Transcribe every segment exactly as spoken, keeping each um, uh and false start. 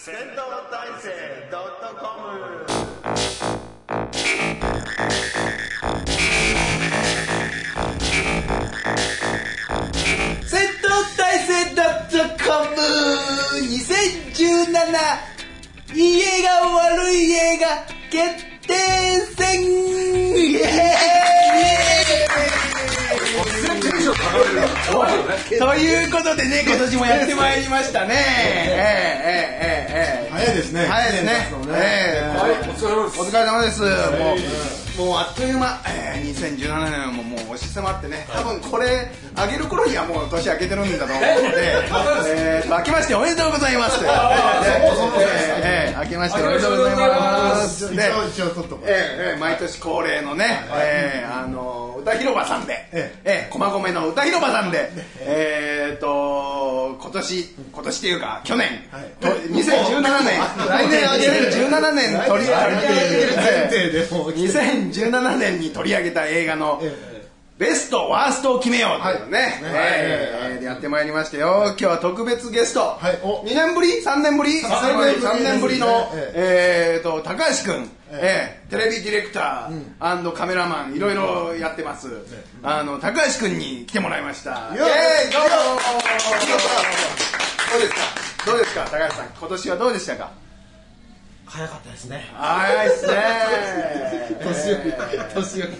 戦闘大生 .com。 戦闘大生 .com にせんじゅうなな いい映画悪い映画決定戦イエーイということでね、今年もやってまいりましたね。ええええええ早いですね。 早いですね。ええ、お疲れ様です。もうもうあっという間、えー、にせんじゅうななねんももう押し迫ってね、多分これ上げる頃にはもう年明けてるんだと思うので、えー、明けましておめでとうございます。えー、明けましておめでとうございます。で、 一応取っとこう。 えー、毎年恒例のね、えー、あの歌広場さんで、ええ、駒込の歌広場さんで、えーと今年今年っていうか去年、にせんじゅうななねん、来年にせんじゅうななねん取り上げにせんじゅうななねんに取り上げた映画のベストワーストを決めようというね、えー、やってまいりましたよ。今日は特別ゲスト、にねんぶりさんねんぶりさんねんぶりのえーと高橋君、えー、テレビディレクター&カメラマンいろいろやってます、あの高橋君に来てもらいました。イエーイ、どうも。どうですかどうですか高橋さん、今年はどうでしたか？ 早かったですね。 早いですね。 年寄り年寄り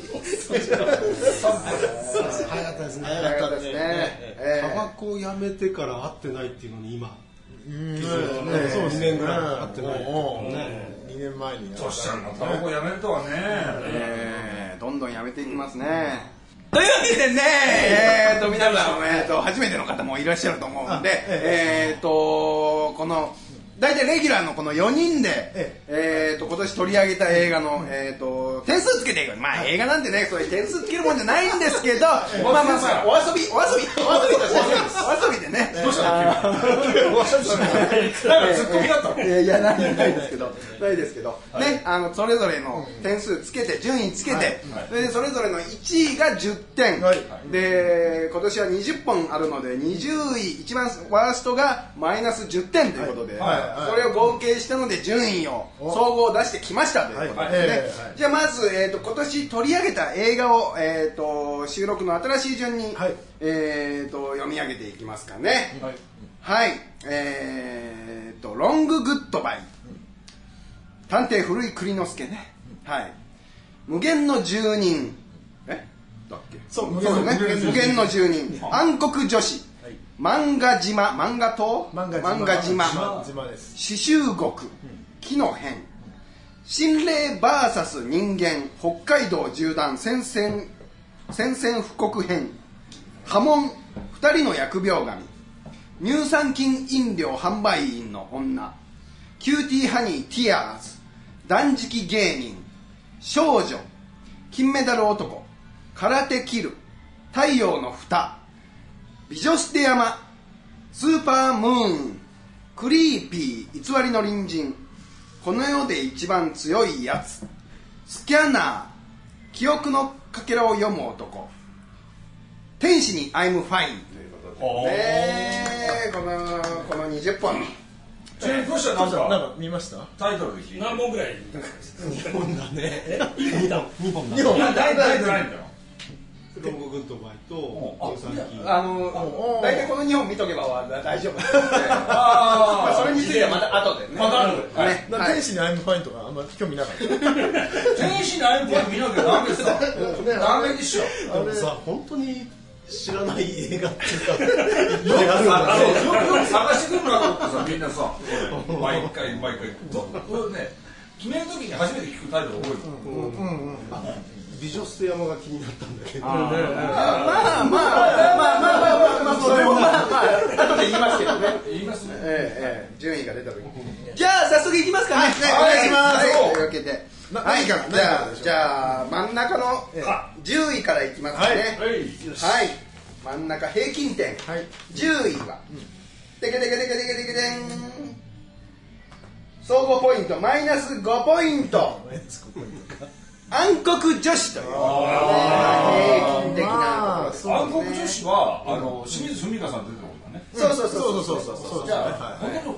早かったですね。 早かったですね。 タバコをやめてから会ってないっていうのに今そうにねんぐらい会ってないにねんまえにそしたらタバコやめるとはね、 えー、どんどんやめていきますね。というわけでね、えーと皆さん、えーと初めての方もいらっしゃると思うんで、えーとこの大体レギュラーのこのよにんで、えーと今年取り上げた映画の、えーと点数つけていく。まあ映画なんてね、そういう点数つけるもんじゃないんですけど、まあまあまあお遊びお遊びお遊びとしてお遊びでね。 どうしたの君？なんかツッコミだったの？ いやいやないないですけどないですけどね、あのそれぞれの点数つけて順位つけて、それでそれぞれのいちいがじゅってんで、今年はにじゅっぽんあるのでにじゅうい一番ワーストがマイナスじゅってんということで、それを合計したので順位を総合出してきましたということですね。じゃあまず、えー、と今年取り上げた映画を、えー、と収録の新しい順に、えー、と読み上げていきますかね。はい、えー、とロンググッドバイ、探偵古井栗之助ね、はい、無限の住人、えだっけ、そう無限ね、無限の住人、暗黒女子、漫画島、漫画島、漫画島、刺繍国、木の変、心霊 ブイエス 人間、北海道縦断宣戦宣戦布告編、波紋、二人の疫病神、乳酸菌飲料販売員の女、キューティーハニーティアーズ、断食芸人、少女、金メダル男、空手キル、太陽の蓋、美女捨て山、スーパームーン、クリーピー偽りの隣人、この世で一番強いやつ、スキャナー、記憶のかけらを読む男、天使に I'm fine ということでね、このこのにじゅっぽん。 ちなみにどうしたんですか？ なんか見ました？ タイトルで聞いて何本ぐらい？ にほんだね。にほんだ。 にほんタイトルないんだよ。 ロンググッドバイと乳酸菌。 あの大体このにほん見とけば大丈夫なんで、まあそれについてはまた後でね。 また後で。 ね、 天使にアイムファインとかあんま興味なかった。 天使のアイムファイン見なきゃダメさ。ダメでしょ。 でもさ、本当に知らない映画っていうか、 よく探してくるなと思ってさ、みんなさ、毎回毎回ね、決めるときに初めて聞くタイトル覚える。 美女捨て山が気になったんだけど。 まあまあまあまあまあまあまあそれもまあまあ後で言いますけどね。 言いますね。 ええ順位が出た時に。じゃあ早速いきますかね。 お願いします。 というわけで、はい、じゃあじゃあ真ん中のじゅういからいきますね。はい。真ん中平均点。じゅういはテケテケテケテケテケテン。総合ポイントマイナスごポイント。暗黒女子という平均的なところ。 暗黒女子はあの清水文香さん出てることだね。 そうそうそうそうそうそう。 じゃあ本当に本当にアベ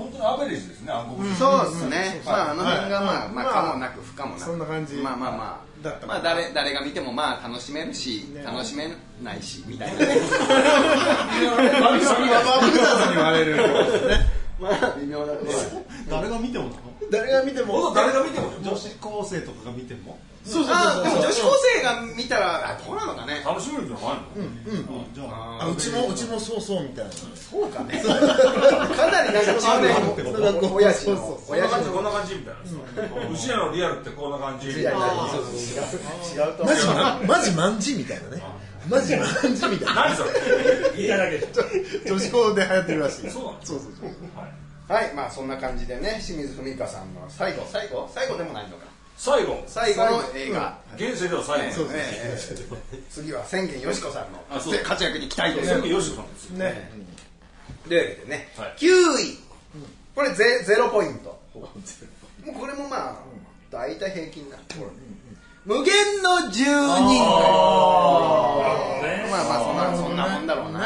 イレージですね、暗黒。 そうですね。まああの辺がまあまあ可もなく不可もなく。 そんな感じ。 まあまあまあ。まあ誰誰が見てもまあ楽しめるし楽しめないしみたいなね。 マブさんに言われる。 まあ微妙なところ。 誰が見てもなの？ 誰が見ても。 誰が見ても。 女子高生とかが見ても。 そうそうそう。でも女子高生が見たらあどうなのかね。 楽しめるんじゃないの？ うんうん。 じゃあうちもうちもそうそうみたいな。 そうかね。かなりなんか中年の親父の親父のこんな感じみたいな。うちらのリアルってこんな感じ。違うと。 マジマジマンジみたいなね。マジマンジみたいな。 何それ？言いただけ。 女子高で流行ってるらしい。 そうなんです。 そうそうそう。 はい、まあそんな感じでね、清水文香さんの最後、最後、最後でもないのか。 最後、 最後の映画。 現世では最後。 そうですね。次は千元よしこさんの活躍に期待です。 千元よしこさんですね。でね、きゅうい、これゼゼロポイント。もうこれもまあ大体平均な。無限の住人。まあまあそんなそんなもんだろうな。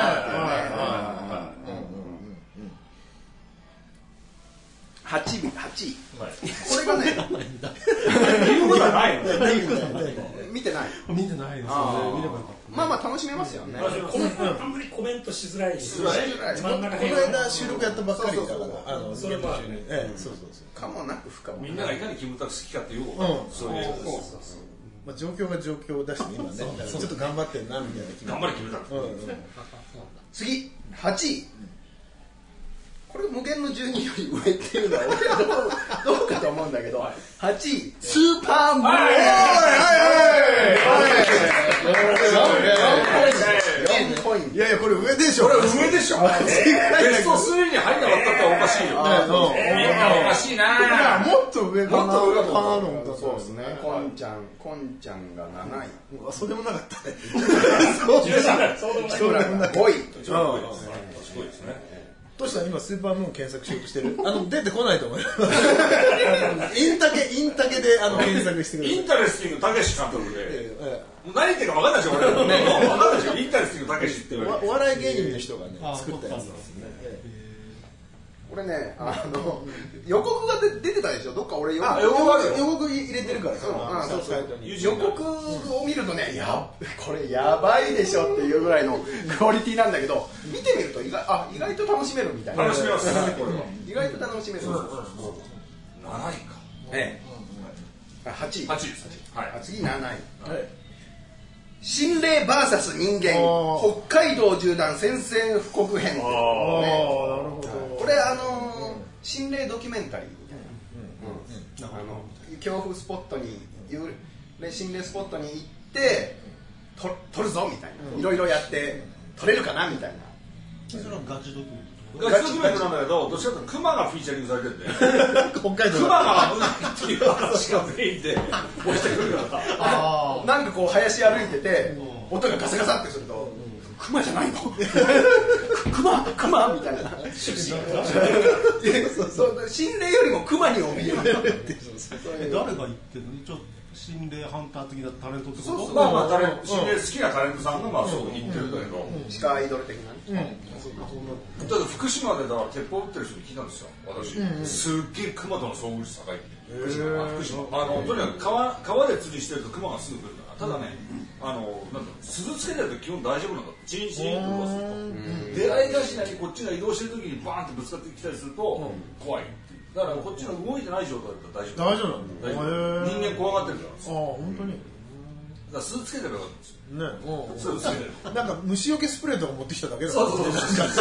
はちい、はちい。これがね、 言うことはないの。 見てない。 見てないですよね。見ればよかった。 まあまあ楽しめますよね。 あんまりコメントしづらい。 しづらい。 真ん中この間収録やったばっかりだから、あのそれはええ、そうそうそう。 かもなく不可も。 みんながいかにキムタク好きかっていう。そういう。 まあ状況が状況だし今ね、ちょっと頑張ってんなみたいな気頑張れキムタク。 次はちい。これ無限のじゅうにより上っていうのは俺はどうどうかと思うんだけど、はちいスーパーマン。 いやいやこれ上でしょ。 これ上でしょ。ベストスリーに入らなかったっておかしいよ。みんなおかしいな。 もっと上かな。 もっと上かな。そうですね。こんちゃん、こんちゃんがなない。 そうでもなかったね。 そうでもない。 ごい。 すごいですね。 どうした今スーパームーン検索しようとしてる？あの出てこないと思うよ。インタケインタケであの検索してくれる。 インタレスティングたけし監督で。何言ってるか分かんないでしょ俺。分かんないでしょインタレスティングたけしって言われて。 お笑い芸人の人がね作ったやつですね。 これね、あの予告が出てたでしょ。どっか俺予告予告入れてるから。 そうそう。予告を見るとね、やこれやばいでしょっていうぐらいのクオリティなんだけど、見てみると意外あ意外と楽しめるみたいな。 楽しめますねこれは。 意外と楽しめる。なないか。ええ。はちい。 はちいです。はい。 次なない。心霊 ブイエス 人間北海道縦断宣戦布告編。 ああなるほど。 これあの心霊ドキュメンタリーみたいな、あの恐怖スポットに心霊スポットに行ってと撮るぞみたいな、いろいろやって撮れるかなみたいな。 それはガチドキュメント。 ガチドキュメントなんだけど、どっちかというとクマがフィーチャリングされてるんで、 北海道クマが危ないっていう話が全員で押してくるから。 なんかこう林歩いてて音がガサガサってすると、クマじゃないの？クマクマみたいな。心霊よりもクマに怯える。 誰が言ってるの？一応心霊ハンター的なタレントってこと？ まあまあタレント、心霊好きなタレントさんがまあそう言ってるんだけど、 地下アイドル的なね。 だって福島でだから鉄砲撃ってる人に聞いたんですよ。私すっげえクマとの遭遇率高いって。福島あのとにかく川川で釣りしてるとクマがすぐ来るから。ただね、あのなんだ鈴つけてると基本大丈夫なんだ。チンチンとかすると出会い頭にこっちが移動してる時にバーンってぶつかってきたりすると怖いっていう。だからこっちが動いてない状態だったら大丈夫。 大丈夫なんだ。 人間怖がってるから。 ああ本当に。 だから鈴つけてればよかったんですよ。 ね、 鈴つけてる。 なんか虫除けスプレーとか持ってきただけだ。 そうそうそう。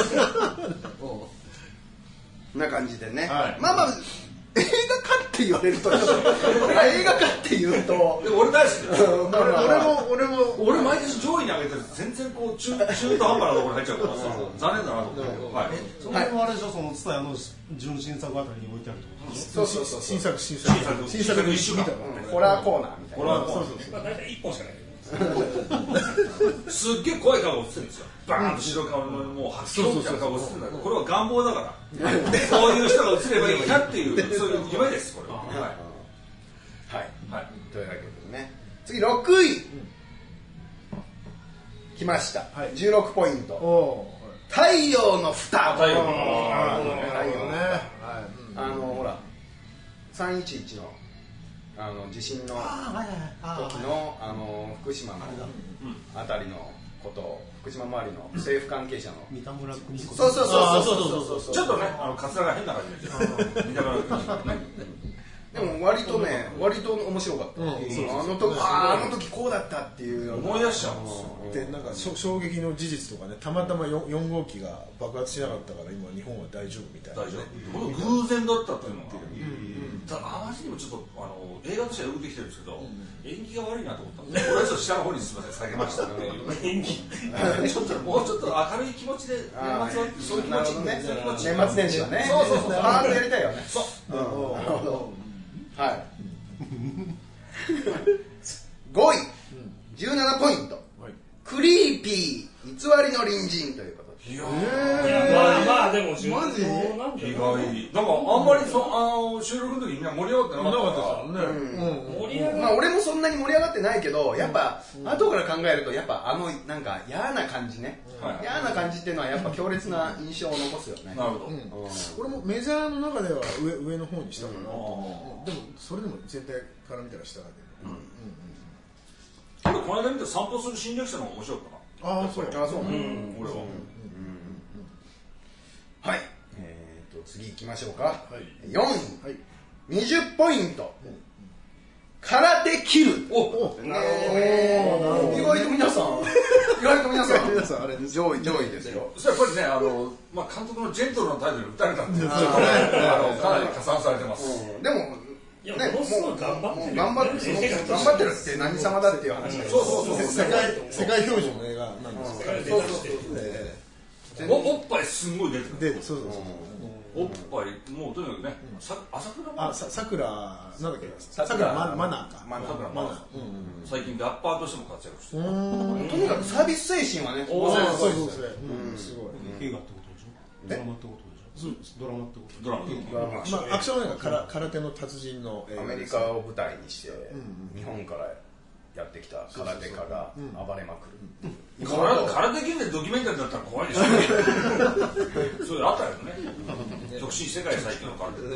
な感じでね。 はい、 まあまあ映画かって言われるとちょっと映画かって言うと俺大好きです。 俺も俺も俺毎年上位に上げてる全然こう中中途半端なところに入っちゃうからさ残念だなと思って。はい。 それもあれでしょ、そのツタヤの純真作あたりに置いてあるってことでしょ。 そうそうそう。 新作新作新作の一種見たから。 ホラーコーナーみたいな。 ホラーコーナー。 まあ大体一本しかない。 すっげえ怖い顔をしてるんですよ。バーンと白い顔のもう発狂みたいな顔をしてるんだけど、これは願望だから。そういう人が映ればいいなっていうそういう夢ですこれは。はいはい。というわけでね。次ろくい来ました。じゅうろくポイント。太陽の蓋。 太陽の蓋。太陽ね。 さんいちいちのあの地震の時のあの福島のあたりのことを福島周りの政府関係者の三田村邦子そうそうそうそうそうそうちょっとねあのカツラが変な感じで三田村邦子ねでも割とね割と面白かった、うん、あの時ああの時こうだったっていう思い出しちゃうんですよ。 でなんか衝撃の事実とかねたまたま 4, よん号機が爆発しなかったから今日本は大丈夫みたいな、ね、 大丈夫、うん、偶然だったっていうのが、うん、ただあまりにもちょっとあの映画としてはよくできてるんですけど、うん、演技が悪いなと思ったんで俺はちょっと下の方にすみません下げましたっていう演技ちょっともうちょっと明るい気持ちで年末はそういう気持ちね年末年始はねそうそうそうパーッとやりたいよねそう、うん、なるほどはいごい、じゅうななポイント、はい、クリーピー偽りの隣人ということでいやーまあまあでも自分なん意外なんかあんまりそあの収録の時みんな盛り上がってなかったからね、 うん、盛り上がまあ俺もそんなに盛り上がってないけどやっぱ、うん、後から考えるとやっぱあのなんか嫌な感じね、うん、嫌な感じっていうのはやっぱ強烈な印象を残すよね。 なるほど、うん、 俺もメジャーの中では 上, 上の方にしたかなと思う、うん、でもそれでも全体から見たら下だけど、うんうんけどこの間見て散歩する侵略者の方が面白かったな。 ああそうあそう、うん、 俺は、うんうん、 はい、えー、と次行きましょうか、はい、よんい、はい、にじゅっポイント、うん、空手キル。 おお、なるほど。意外と皆さん意外と皆さん皆さんあれです上位上位ですよ。 それやっぱりねあの、まあ、監督のジェントルのタイトルに打たれたんですよ。あのかなり加算されてます、 うん、でもいや、ね、ものすごい頑張ってる頑張ってる頑張ってるって何様だっていう話そうそうそう世界世界標準の映画なんですけど、 そうそうそうおおっぱいすごい出てくる。 でそうそうそうおっぱいもうとにかくね、さ朝倉あささくらなんだっけさくらマナーかマナーマナー最近ラッパーとしても活躍してる。 とにかくサービス精神はねそうそうそうすごい映画ってことでしょドラマってことドラマってことドラマまあアクション映画空手の達人のアメリカを舞台にして日本からやってきた空手家が暴れまくる。 空手系でドキュメンタリーだったら怖いでしょ。そういうあったよね。極真世界最強の空手。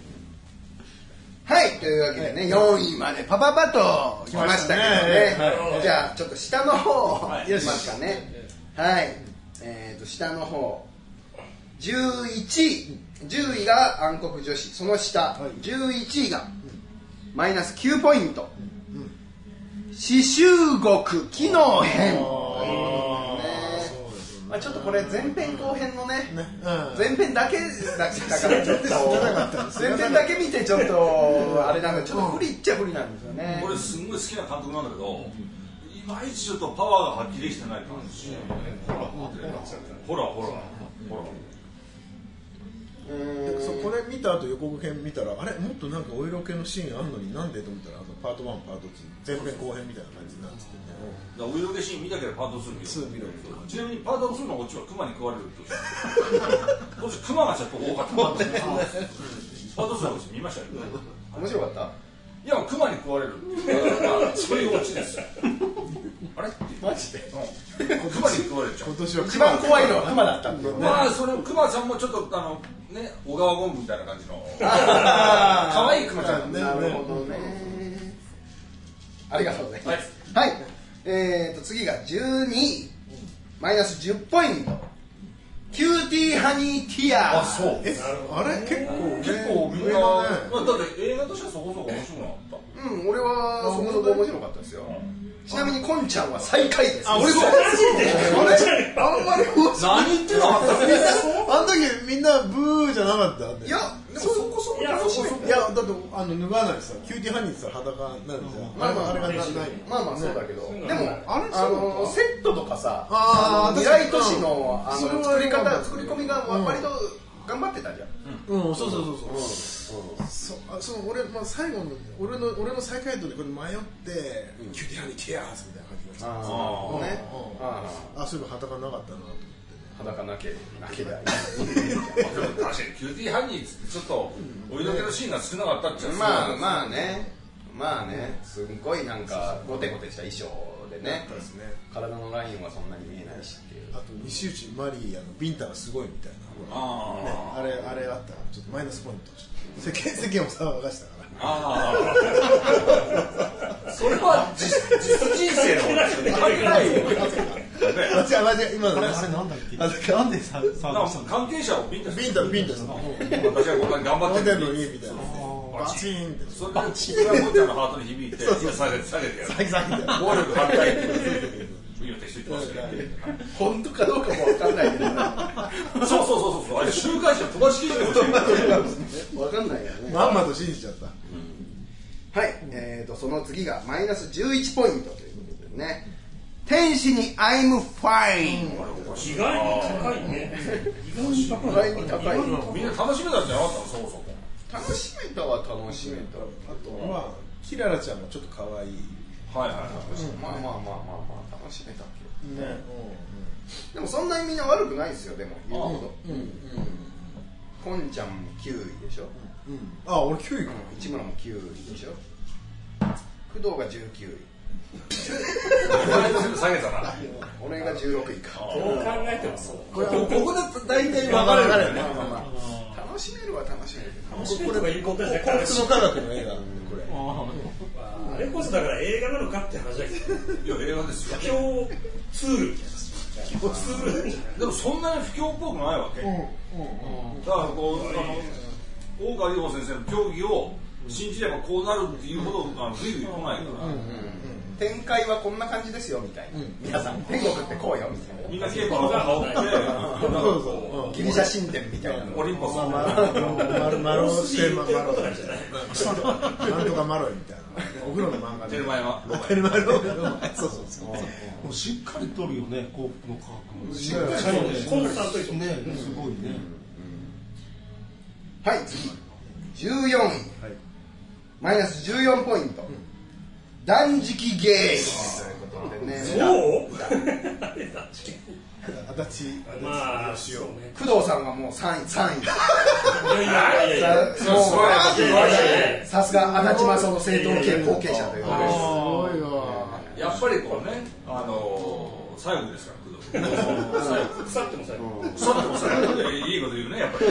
はい、というわけでねよんいまでパパパと来ましたけどね。じゃあちょっと下の方いきますかね。はい、えっと下の方じゅういちい、じゅういが暗黒女子、その下じゅういちいがマイナスきゅうポイント、死臭国機能編。まあちょっとこれ前編後編のね、前編だけだからちょっと前編だけ見てちょっとあれなんでちょっと不利っちゃ不利なんですよね。 これすんごい好きな監督なんだけど、いまいちちょっとパワーが発揮できてない感じ。ほらほらほらほら。 そこれ見た後予告編見たらあれもっとなんかお色気のシーンあるのになんでと思ったらあのパートワンパートツー前編後編みたいな感じになっててね。 お色気シーン見たけどパートツー見る。ちなみにパートツーのオチはクマに食われるってことクマがちょっと多かった。パートツーのオチ見ましたよ。 面白かった。 いやクマに食われるそういうオチですよ。あれマジでクマに食われちゃう。 今年は一番怖いのはクマだったんだよね。 まあそのクマさんもちょっとあのね小川ゴングみたいな感じの可愛いクマちゃんね。 なるほどね。ありがとうございます。はい。えーと次がじゅうにいマイナスじゅっポイント。キューティーハニーティア。 あそう。 えあれ結構結構みんなだって映画としてはそこそこ面白くなかった。 うん俺はそこそこ面白かったですよ。ちなみにこんちゃんは最下位です。 あ、俺そう。あんまり何言ってんのあんた。 あの時みんなブーじゃなかった。 いや、でもそこそこ楽しい。 いや、だってあの脱がないさ、キューティーハニーってさ裸になるじゃん。 まあまああれがない。 まあまあそうだけど、でもあれあのセットとかさ、 あ未来都市のあの作り方作り込みが割と頑張ってたじゃん。 うん、そうそうそうそう。そう、あ、その俺まあ最後の俺の俺の最下位とでこれ迷ってキューティーハニーティアーズみたいな感じがした。ああ、ね。ああ、そういえば裸なかったなと思って。 裸なけなけりゃいい。 確かにキューティーハニーってちょっとお色気のシーンが少なかったっちゃ。 まあまあね、まあね、すごいなんかゴテゴテした衣装でね。体のラインはそんなに見えないしっていう。 あと西内マリーあのビンタがすごいみたいな。ああ、あれあれあったらちょっとマイナスポイント。 世間世間を騒がしたから。 ああそれは実人生の話で関係ないよ。 間違え間違え今のあれあれなんだっけなんでさ関係者をビンタビンタビンタする私はこんなに頑張ってるのにみたいなバチーンってそれでそれはもっちゃんのハートに響いて下げて下げてやる下げて暴力反対って今適当言ってますけど本当かどうかも分かんないけどそうそうそうそうあれ週刊誌の飛ばし記事でも分かんないよねまんまと信じちゃったはい、えーとその次がマイナスじゅういちポイントということでね天使に I'm fine 意外に高いね意外に高いみんな楽しめたんじゃなかったのそもそも楽しめたは楽しめたあとまあキララちゃんもちょっと可愛いはいはいはいまあまあまあまあまあ楽しめたけどねでもそんなにみんな悪くないですよでも言うほどこんちゃんもきゅういでしょあ俺きゅういか市村もきゅういでしょ工藤がじゅうきゅうい下げたな俺がじゅうろくいかどう考えてもそうここで大体分かれるよね楽しめるは楽しめる楽しめるとかいうことじゃなくて幸福の科学の映画これあれこそだから映画なのかって話だけどいや映画ですよ不況ツールみたいな不況ツールでもそんなに不況っぽくないわけだからこうあの大川隆法先生の教義を信じればこうなるっていうほどあのグイグイ来ないから展開はこんな感じですよみたいな皆さん天国ってこうよみたいなみんな稽古の羽織ってギリシャ神殿みたいなオリンポスマロマロしてマロ言ってることなんじゃないなんとかマロイみたいなお風呂の漫画でテルマエはテルマエロそうそうそうもうしっかりとるよね幸福の科学もしっかりコンスタントにねすごいねはい次じゅうよんいマイナスじゅうよんポイント断食ゲームということでねそう足立まあ吉尾そうね工藤さんがもうさんいさんいだいやいやいやいやさもやうさすが足立正の政党系後継者ということですごいわやっぱりこうねあの最後ですから工藤腐ってもさ腐っても最後いいこと言うねやっぱり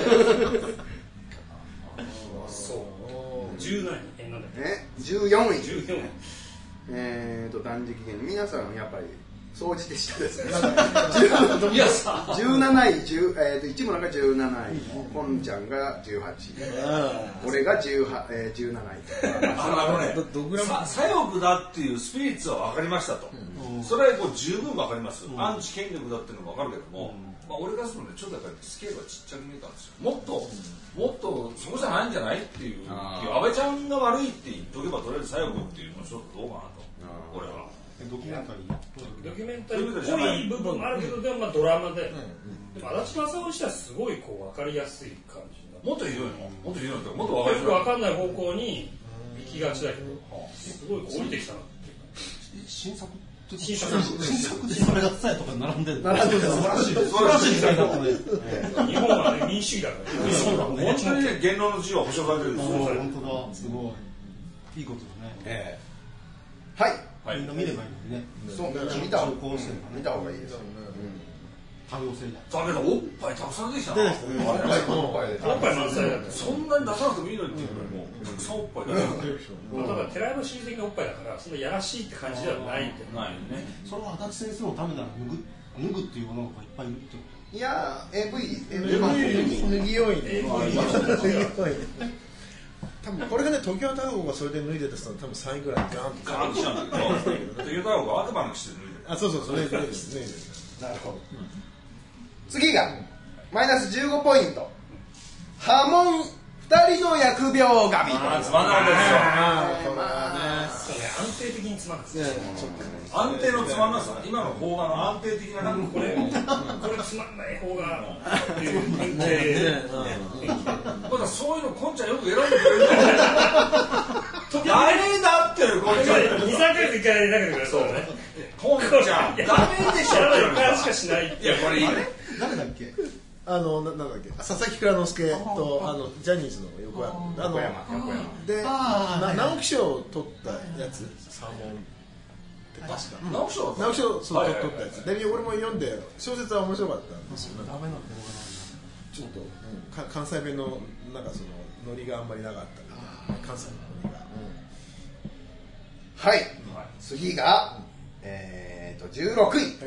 そうじゅう何円なんだっけねじゅうよんいじゅうよんえーと断食ゲーム皆さんやっぱり総じて下ですねいやさじゅうなない、えー、と市村がじゅうなないポンちゃんがじゅうはち俺がじゅうはち、えー、じゅうなないあのねさ左翼だっていうスピリッツは分かりましたと、うん、それはこう十分分かります、うん、アンチ権力だっていうのも分かるけども、うんまあ、俺がするのでちょっとやっぱりスケールがちっちゃく見えたんですよもっと、うん、もっとそこじゃないんじゃないっていう安倍ちゃんが悪いって言っとけばとりあえず左翼っていうのはちょっとどうかなと俺はドキュメンタリードキュメンタリーっぽい部分もあるけどでもまあドラマで、でも足立正雄にしてはすごいこう分かりやすい感じもっとひどいのもっとひどいのもっと分かりよく分かんない方向に行きがちだけどすごいこう降りてきたなっていう新作新作新作でそれが伝えとか並んでる並んでる素晴らしい素晴らしい時代だったね日本はね民主主義だからそうだね本当にね言論の自由は保障されてるんですよ本当だすごいいいことだねえー、はいみんな見ればいいのにねそう見た見た方がいいですよ多様性だけどおっぱいたくさん出てきたなおっぱいおっぱいでおっぱい満載だったそんなに出さなくてもいいのにっていうぐらいもうたくさんおっぱい出てまあ、ただ寺山修司的なおっぱいだからそんなやらしいって感じではないんでないねそれは足立先生のためなら脱ぐ脱ぐっていう女の子がいっぱいいるってこといや エーブイ エーブイ脱ぎ要員多分これがね東京タワーがそれで脱いでた人は多分さんいぐらいガーンとガーンとしたんだけど東京タワーが悪魔の騎士で脱いでるあそうそうそれ脱いでるなるほど次がマイナスじゅうごポイント波紋ふたりの疫病神あつまんなかったですよそうね安定的につまんないです安定のつまんなさ今の邦画の安定的ななんかこれこれつまんない方がっていう典型まだそういうのこんちゃんよく選んでくれるの誰だってるこんちゃんにさんかげついっかい投げてくれそうねこんちゃんダメでしょやらないからしかしないいやこれいいね誰だっけあのななんだっけ佐々木蔵之介とあのジャニーズの横山あのでな直木賞を取ったやつサーモンって確か直木賞直木賞そう取ったやつで俺も読んで小説は面白かったんですよダメな動画なんだちょっと、うん、か関西弁のなんかそのノリがあんまりなかったり、関西のノリが、 うん、はい、はい、次が、うん、えーとじゅうろくい、はい、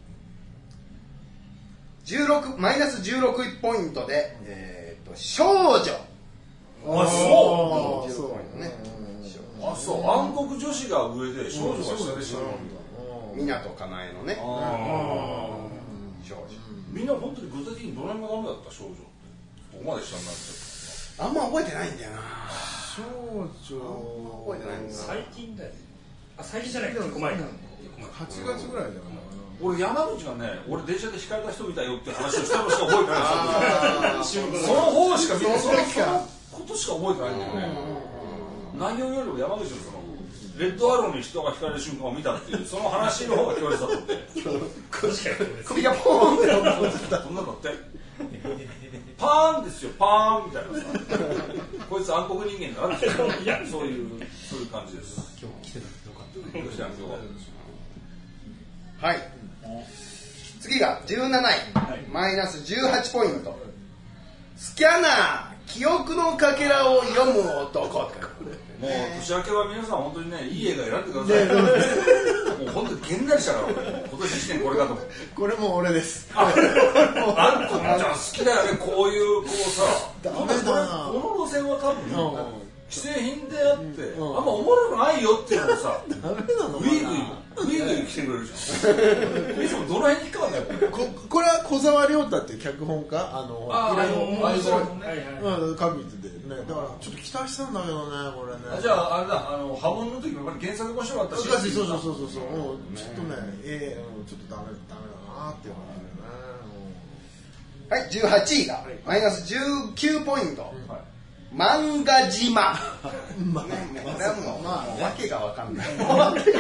じゅうろくマイナスじゅうろくポイントで、うん、えーと少女、 あ、そう、そうね、あ、そう、暗黒女子が上で少女が下でした。 港かなえのね、少女。 みんな本当に具体的にどの辺がダメだった少女ってここまで下になっちゃった。 あんま覚えてないんだよな。 少女覚えてないんだ。 最近だよ。あ、最近じゃないか、結構前か。 はちがつぐらいだよな。 俺山口がね、俺電車で引かれた人みたいよって話をしたのしか覚えてない。その方しか見て、そのことしか覚えてないんだよね。内容よりも山口のそのレッドアローに人が引かれる瞬間を見たっていうその話の方が強烈だと思って。 首がポーンって飛んだ。 そんなのってパーンですよ、パーンみたいなさ。こいつ暗黒人間だなってそういうそういう感じです。 今日来てなくてよかったね。 今日来てなくてよかったです。 はい。次がじゅうなない、はい、マイナスじゅうはちポイント。スキャナー記憶のかけらを読む男。もう年明けは皆さん本当にね、いい映画選んでください。もう本当にげんなりしたから今年一年これかと思う。 これも俺です。 あんこちゃん好きだよね、こういうこうさ。 ダメだな。 この路線は多分既製品であって、うん、あんまおもろくないよっていうのをさ、 ダメなのかな。 グイグイグイグイ来てくれるじゃん。いつもどの辺に引っかかんないよこれ。 ここれは小沢亮太っていう脚本家、あのあああいつらうん書いててね、だからちょっと期待したんだけどね、これね。 じゃああれだ、あの波紋の時もやっぱり原作面白かったし。 そうそうそうそうそう、うん、ちょっとね、ええー、ちょっとダメダメだなっていう感じだね。はい、じゅうはちいがマイナスじゅうきゅうポイント。うん、はい、漫画島。まあ、ね、これはもう、まあ、わけがわかんない。わけ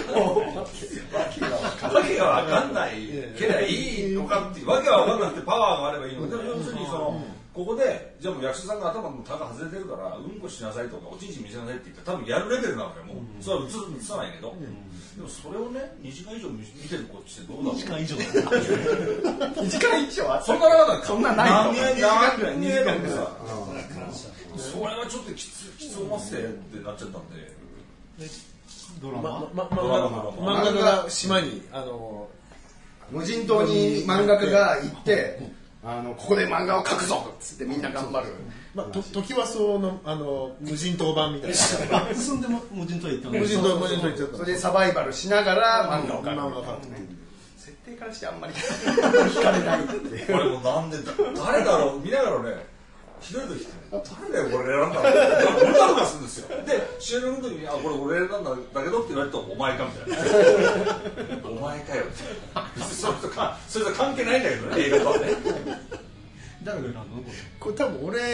がわかんないけりゃいいのかっていう、わけがわかんなくてパワーがあればいいので、要するにその、ここで、じゃあもう役者さんが頭のタガ外れてるから、うんこしなさいとか、おちんちん見せなさいって言ったら、多分やるレベルなのよ、もう。それは映さないけど。でもそれをね、にじかん以上見てるこっちってどうだろう。 にじかん以上だにじかん以上はそんな長かった。 そんなないと。にじかんぐらい、にじかんでさ。それはちょっときつ、きつおませってなっちゃったんで。 ドラマ、 ま、ま、漫画が島に、あの、 無人島に漫画家が行って、あの、ここで漫画を描くぞっつってみんな頑張る。 まあ、と時はそうの、あの、無人島版みたいな。 進んでも無人島へ行ったの。 無人島、無人島行っちゃった。 それでサバイバルしながら漫画を描く。 漫画を描くね。 設定からしてあんまり惹かれないっていう。 これもなんで、誰だろう見ながらね、ひどい時って誰だよこれ選んだの俺だろかするんですよ。で収録の時にあこれ俺選んだんだけどって言われるとお前かみたいな。お前かよってそれとかそれと関係ないんだけどね映画とはね。 誰が選んだのこれ多分俺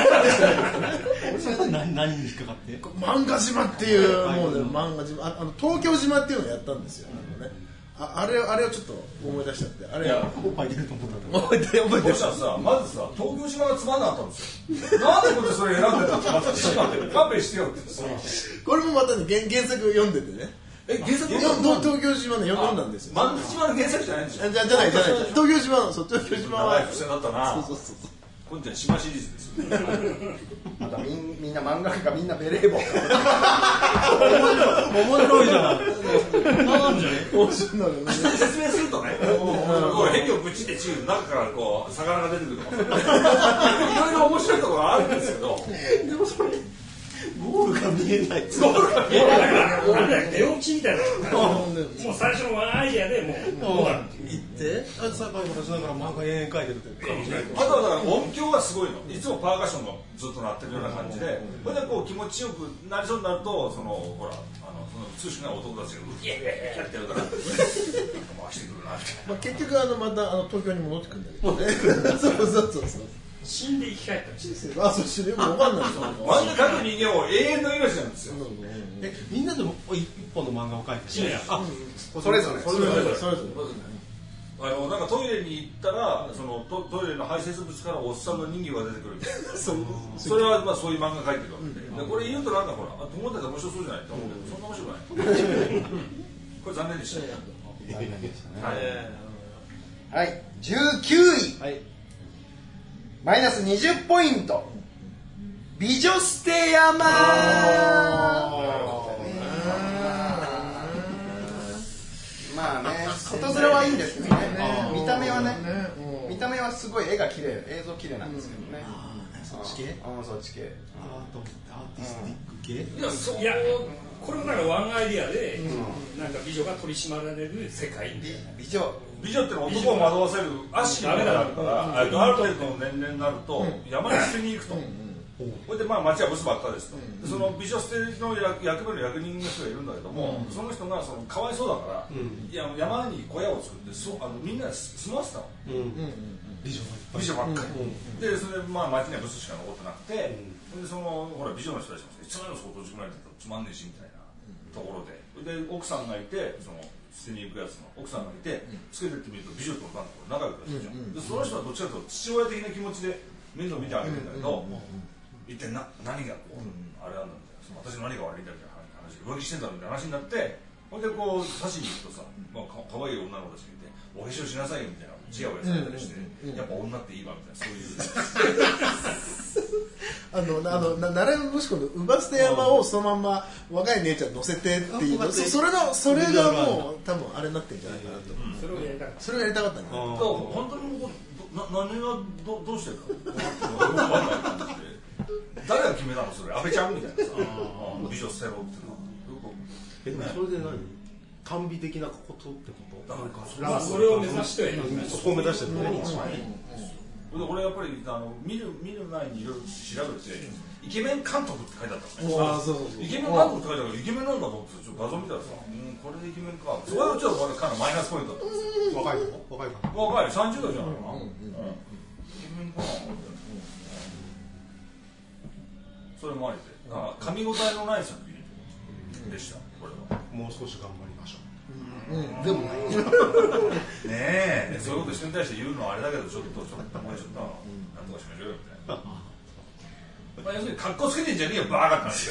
が何何に引っかかって漫画島っていうもうね漫画島 あ, あの東京島っていうのをやったんですよ。あのねあ, あれあれをちょっと思い出しちゃってあれはおっぱい出ると思った覚えて覚えてそしたらさまずさ東京島がつまんなかったんですよ。なんでこれそれ選んでたってまたしまって勘弁してよってこれもまたね 原, 原作読んでてねえ原作読んだ東京島ね読んだんですよ。 漫画島の原作じゃないんでしょ。 じゃじゃないじゃない東京島のそう東京島は長い伏線だったな。 そうそうそう今度は島シリーズですよ。 またみんみんな漫画家がみんなベレー帽。面白いじゃん。なんじゃね。 面白いのね。 説明するとね、これ変魚ぶちでチーズ中からこう魚が出てくるとか、いろいろ面白いところがあるんですけど、 でもそれゴールが見えない。 ゴールが見えないから俺ら寝起きみたいな。もう最初のワンアイデアでもうどうなるって言ってあサバイバルしながら漫画延々描いてるってあとはだから音響がすごいの。いつもパーカッションがずっと鳴ってるような感じで、これでこう気持ちよくなりそうになるとそのほらあのその美しくない男たちがウキエーやってるから回してくるなみたいな。 まあ結局あのまたあの東京に戻ってくるんだけどね。そうそうそうそう。 死んで生き返ったしあそう死んでも分かんないですよ。 漫画描く人間は永遠の命なんですよ。 えみんなでも一本の漫画を描いてる。 あそれぞれそれぞれそれぞれ。 あのなんかトイレに行ったらその ト, トイレの排泄物からおっさんの人形が出てくるみたいな。それはまあそういう漫画描いてるわけで、でこれ言うとなんかほらあ友達が面白そうじゃないと思うけど、そんな面白くない。これ残念でしたね。 はい、はい、じゅうきゅうい、 はい、 マイナスにじゅっポイント美女捨て山。まあね、外面はいいんですけどね、見た目はね、見た目はすごい絵が綺麗、映像綺麗なんですけどね。 そっち系？ うん、そっち系。 アート、アーティスティック系？ いや、そういや、これもなんかワンアイディアで、なんか美女が取り締まられる世界みたいな。 美女美女ってのは男を惑わせる悪しきものがあるから、ある程度の年齢になると山に捨てに行くと。それでまあ町はブスばっかですと。その美女捨ての役目の役人の人がいるんだけども、その人がそのかわいそうだから、いや山に小屋を作ってそあのみんなで住ませたの。美女ばっかり。でそれでまあ町にはブスしか残ってなくて、でそのほら美女の人たちもいつまでもそこ閉じ込められてたらつまんねえしみたいなところで、で奥さんがいてその捨てに行くやつの奥さんがいてつけてってみると美女と仲良くなってるじゃん。でその人はどっちかというと父親的な気持ちで面倒見てあげるんだけど、一体な何がこう、あれなんだみたいな、その私の何が悪いんだみたいな話、浮気してんだみたいな話になって、ほんでこう刺しに行くとさ、まあ、か, かわいい女の子たちがいてお化粧しなさいよみたいなチヤホヤされたりして、やっぱ女っていいわみたいな、そういうあのあのな習い息子の乳母捨て山をそのまま若い姉ちゃん乗せてっていうの、それのそれがもう多分あれになってるんじゃないかなと、うん、それをやりたかったそれをやりたかったね。 本当にもうな何が ど, どうしてるか分かんない感じで誰が決めたのそれ、安倍ちゃんみたいなさ美女捨てろっていうのはえでもそれで何甘美的なことってことなんかまあそれを目指してそこを目指してるね。 俺やっぱりあの見る見る前にいろいろ調べてイケメン監督って書いてあったのね。 あそうそうそう、 イケメン監督って書いてあるからイケメンなんだと思ってちょっと画像見たらさ、うんこれでイケメンか、それはちょっとかなりマイナスポイントだったんですよ。 若いの若いか若いさんじゅう代じゃないかな、うんうん、イケメンかな、それもありで、噛み応えのない作品でした。これはもう少し頑張りましょう、うん、でもないねえ、そういうこと人に対して言うのはあれだけどちょっとちょっともうちょっとなんとかしましょうよみたいなまあ要するに格好つけてんじゃねえよバーカって話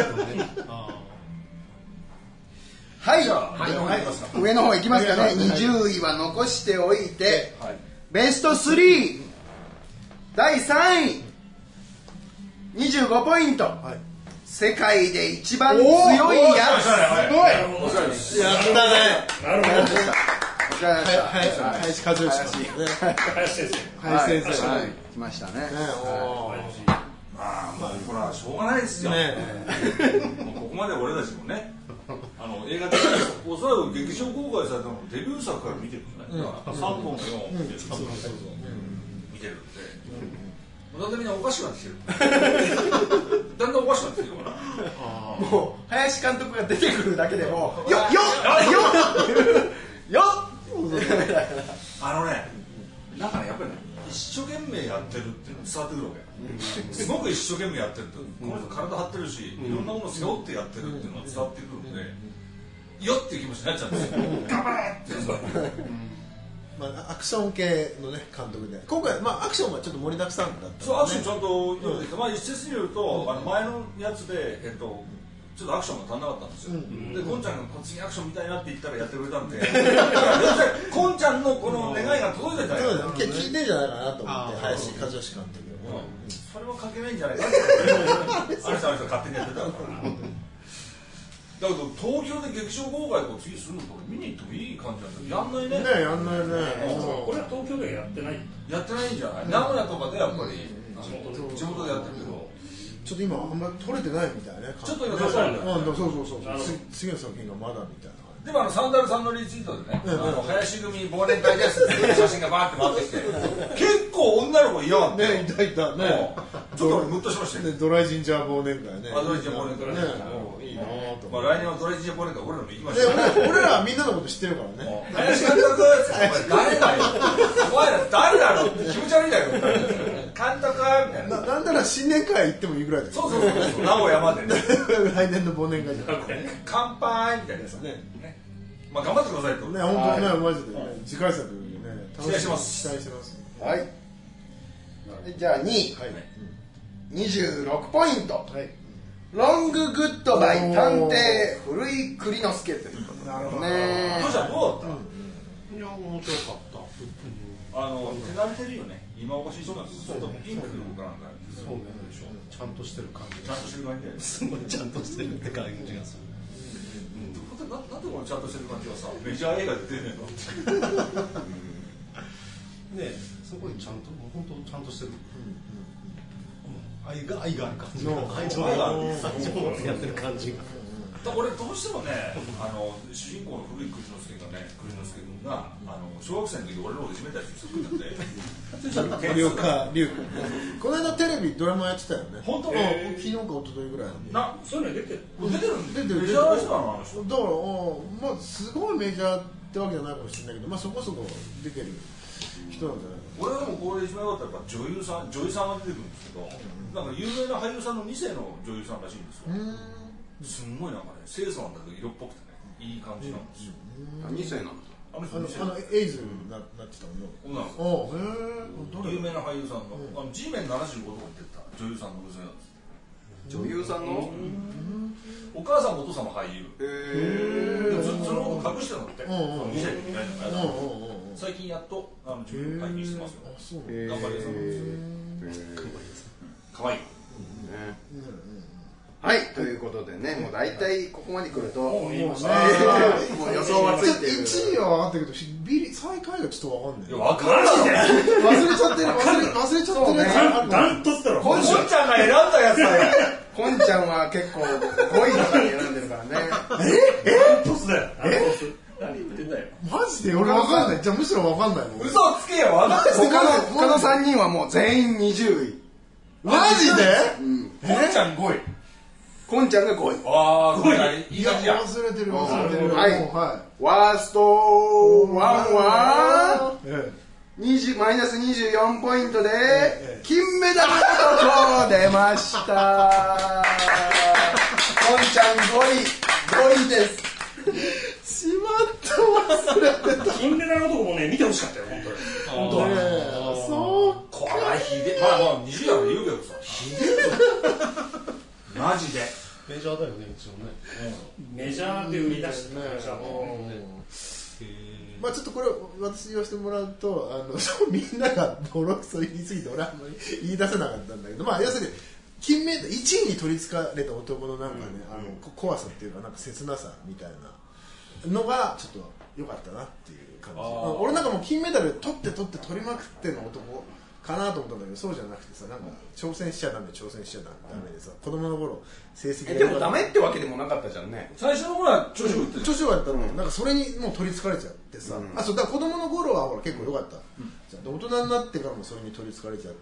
はい、はい、上の方行きますかね。にじゅういは残しておいて、はい、ベストスリーだいさんいにじゅうごポイント、はい、世界で一番強いやつ。すごいやったね。 なるほど。 林和義さんね。 林先生。 林先生。 はい、来ましたね。 まあまあこれはしょうがないですよ。ここまで俺たちもね、あの映画的におそらく劇場公開されたのデビュー作から見てるんですね。さんぼんのよん見てる。見てるんで。だんだんみんなおかしくなってきてる。だんだんおかしくなってきてるからもう林監督が出てくるだけでもよっよっよっよっあのね、なんかね、やっぱりね、一生懸命やってるっていうのが伝わってくるわけ。すごく一生懸命やってると、この人体張ってるし、いろんなものを背負ってやってるっていうのが伝わってくるので、よっていう気持ちになっちゃうんですよ。頑張れってさ。 まあ、アクション系の、ね、監督で今回、まあ、アクションはちょっと盛りだくさんだった、ね、 そうアクションちゃんと用意できて、まあ、一説によると、うん、あの前のやつで、えっと、ちょっとアクションが足んなかったんですよ、うん、でこんちゃんが次アクション見たいなって言ったらやってくれたんでこんちゃんのこの願いが届いたんじゃないかな、 聞いてんじゃないかなと思って林和義監督、 うん、それは関係ないんじゃないかってあれさあれさ勝手にやってたからだけど東京で劇場公開とか次するのこれ見に行ってもいい感じなんだけどやんないね。 ねやんないね。 これは東京ではやってない。 やってないんじゃない。名古屋とかでやっぱり地元でやってるけど。 ちょっと今あんまり撮れてないみたいね。 ちょっと今撮れてない。 そうそうそうそう。次の作品がまだみたいな。 でもあのサンダルさんのリツイートでね、あの林組忘年会ですって写真がバーって回ってきて、結構女の子嫌がって。 ねいたいたね。 ちょっと俺ムッとしましたよ。 ドライジンジャー忘年会ね。 あドライジンジャー忘年会ね。 いいなと。 まあ来年はドライジンジャー忘年会俺らも行きましょう。 俺らはみんなのこと知ってるからね。 林監督誰だよ。お前ら誰だろって気持ち悪いだよ。監督みたいな。 なんなら新年会行ってもいいぐらいだよ。 そうそうそうそう。名古屋までね。 来年の忘年会じゃなくて。 乾杯みたいなさね。まあ頑張ってくださいと。 ね本当にねマジでね次回作ね期待してます。 期待してます。 はい。じゃあにいにじゅうろくポイント。ロンググッドバイ探偵古井栗之助ということなるほどね。どうしたどうだった？ いや面白かった。 あの手慣れてるよね。 今おかしい人なんですよ。ちょっとピンクのかなんかそうね、ちゃんとしてる感じ、 ちゃんとしてる感じすごいちゃんとしてるって感じがする。 な, なんでこのちゃんとしてる感じはさメジャー映画で出ねえのねえ、すごいちゃんと本当ちゃんとしてる、愛が愛がある感じが愛情がやってる感じが俺どうしてもねあの主人公の古い栗之助がね栗之助君があの小学生の時俺のこといじめたりするんだって龍か龍この間テレビドラマやってたよね。 本当？ 昨日か一昨日ぐらいなそういうの出てる出てる出てるメジャーな人なのあの人だからまあすごいメジャーってわけじゃないかもしれないけど、まあそこそこ出てる人なんじゃないかな。 俺でもこれ一番良かったらやっぱ女優さん女優さんが出てくるんですけど、なんか有名な俳優さんのに世の女優さんらしいんですよ。すんごいなんかね清楚なんだけど色っぽくてねいい感じなんですよ。 に世なのあの人あのあのエイズになってたの。 女の子おへえ。 有名な俳優さんの、あの G メンななじゅうごとか言ってた女優さんの娘なんです。 女優さんのお母さんもお父さんも俳優。 へでもずっとそのこと隠してたのって。に世で見ないのかな。 うんうんうん。 最近やっとあの自分の俳優してますよ。 あそう。 頑張り屋さんなんですよ。可愛い。 はい、ということでね、もう大体ここまで来るともう言いましたもう予想はついてる。 いちいは分かったけどビリ最下位がちょっと分かんない。 いや分かんない忘れちゃってる忘れ忘れちゃってるやつあるの。 ダントツだろ。 こんちゃんが選んだやつだよ。 こんちゃんは結構ごいとかに選んでるからね。 えダントツだよ。ダントツ。何言ってんだよ。 マジで俺分かんない。じゃあむしろ分かんないもん。 嘘つけよ分かんない。 他の他のさんにんはもう全員にじゅうい。 マジで？ こんちゃんごい。 こんちゃんがごい。 ああ、ごい。いいいや感じや。 忘れてる忘れてる。 はいはワーストワンはい。えにじゅうマイナスにじゅうよんポイントで金メダル男出ました。こんちゃんごいごいです。 しまった忘れてた。 金メダル男もね見てほしかったよ本当に。 ねそうこれひでまあまあにじゅうやで言うけどさひでえマジでメジャーだよね一応ね。 メジャーで売り出したね会社もまあちょっとこれ私言わせてもらうとあのみんながボロクソ言い過ぎて俺はあんまり言い出せなかったんだけど、まあ要するに金メダルいちいに取りつかれた男のなんかね、あの怖さっていうかなんか切なさみたいなのがちょっと良かったなっていう感じ。俺なんかもう金メダル取って取って取りまくっての男かなと思ったんだけど、そうじゃなくてさ、なんか挑戦しちゃダメ挑戦しちゃダメでさ、子供の頃成績でもダメってわけでもなかったじゃんね。 最初の頃は調子よくって調子よかったの、なんかそれにもう取りつかれちゃってさ、あそうだから子供の頃はほら結構良かった、じゃあ大人になってからもそれに取りつかれちゃって、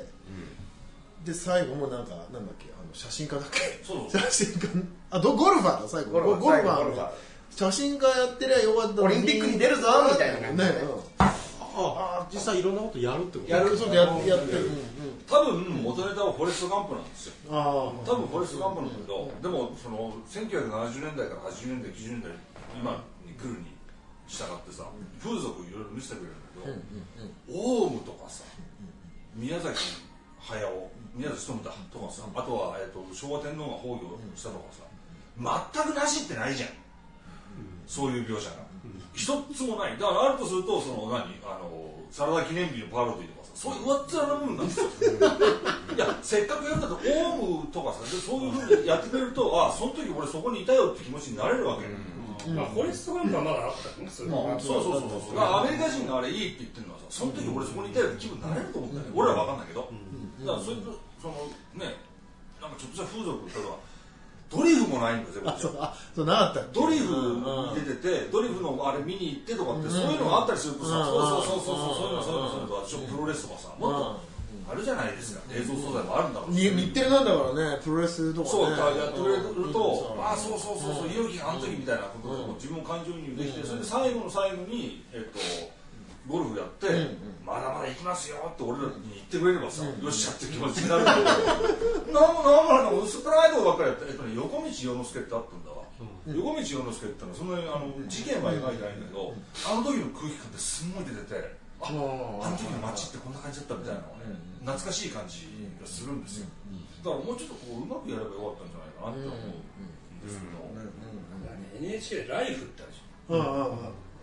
で最後もなんかなんだっけあの写真家だっけ、 そう写真家あどゴルファーだ最後ゴルファーゴルファーゴルファー写真家やってりゃよかったのにオリンピックに出るぞみたいな感じでね、 ああ実際いろんなことやるってこと。 やるそうでやってやってる、 多分元ネタはフォレストガンプなんですよ。 ああ多分フォレストガンプなんだけど、でもそのせんきゅうひゃくななじゅうねんだいからはちじゅうねんだいきゅうじゅうねんだい今に来るに従ってさ、風俗いろいろ見せてくれるんだけど、オウムとかさ宮崎駿宮崎勉だとかさ、あとは、えー、と昭和天皇が崩御したとかさ、全くなしってないじゃん、そういう描写が一つもない。だからあるとするとその何あのサラダ記念日のパロディとかさ、そういう上っ面な部分なんですよいやせっかくやるんだとオウムとかさ、そういうふうにやってくれると、あその時俺そこにいたよって気持ちになれるわけ、 まあフォレストガンプはまだあったね。そうそうそうそうそう、アメリカ人があれいいって言ってるのはさ、その時俺そこにいたよって気分になれると思うんだよね、俺らは分かんないけど、だからそういうそのねなんかちょっとした風俗例えばドリフもないんだよ、 あそうあそうなかったっけドリフに出てて、ドリフのあれ見に行ってとかって、そういうのがあったりするとさ、そうそうそうそうそういうのそういうのそういうのとか、ちょっとプロレスとかさ、もっとあるじゃないですか、映像素材もあるんだろうし、 日テレなんだからね、プロレスとかねそうやってくれると、ああそうそうそうそう、猪木があの時みたいなことを自分も感情移入できて、それで最後の最後にえっとゴルフやって、まだまだ行きますよって俺らに言ってくれればさ、よっしゃって気持ちになるけど、なんもなんも薄っぺらいとこばっかりやって、えっとね、横道世之助ってあったんだわ、横道世之助ってのはそんなにあの事件は描いてないんだけど、あの時の空気感ってすごい出てて、ああの時の街ってこんな感じだったみたいなのがね、懐かしい感じがするんですよ。だからもうちょっとこううまくやればよかったんじゃないかなって思うんですけど、 エヌエイチケー でライフってあるじゃん。 うんうんうん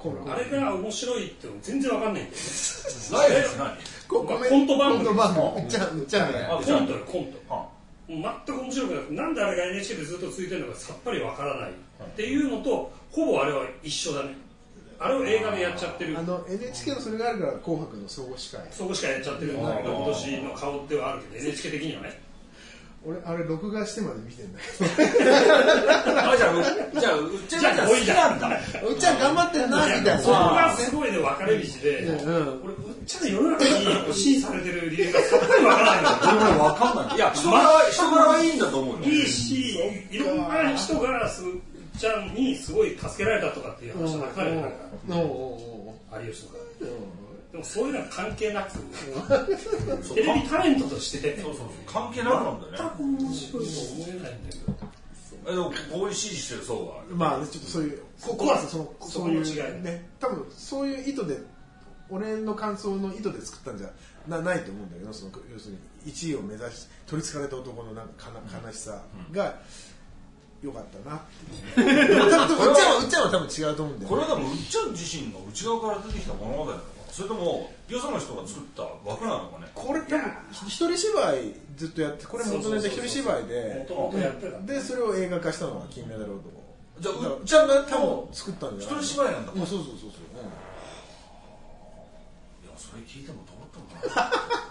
あれが面白いって全然わかんないんだよね。 ライブって何？ コント番組。 コント番組。うっちゃうっちゃうね。 コントよコント。全く面白くなくて、なんであれが エヌエイチケー でずっと続いてるのかさっぱりわからないっていうのとほぼあれは一緒だね。あれを映画でやっちゃってる。 あの エヌエイチケー のそれがあるから紅白の総合司会。 総合司会やっちゃってるんだけど、今年の顔ではあるけど エヌエイチケー 的にはね。 俺あれ録画してまで見てんだけど。あじゃあじゃあうっちゃんが好きなんだ。 うっちゃん頑張ってんなみたいな。 そこがすごいね分かれ道で、俺うっちゃん世の中に支持されてる理由がさっぱり分からないんだよ。 俺も分かんない。いや人柄人柄はいいんだと思うよ。 いいし、いろんな人がすうっちゃんにすごい助けられたとかっていう話ばっかりだから。有吉とか。でもそういうのは関係なくテレビタレントとしてそうそうそう関係なくなんだよね。 全く面白いと思えないんだけど。 えでもここに支持してる層がまあちょっとそういうここはそのそういうね多分そういう意図で俺の感想の意図で作ったんじゃなないと思うんだけど、その要するにいちいを目指し取りつかれた男のなんか悲しさが良かったなっていう。うっちゃんはうっちゃんは多分違うと思うんだよね。 これはでもうっちゃん自身の内側から出てきた物語なのか、それともよその人が作った枠なのかね。 これ多分一人芝居ずっとやって、これ元ネタ一人芝居ででそれを映画化したのが金メダル男。 じゃあうっちゃんが多分作ったんじゃない。 一人芝居なんだ。 そうそうそうそう。 いやそれ聞いてもどうだったのかな。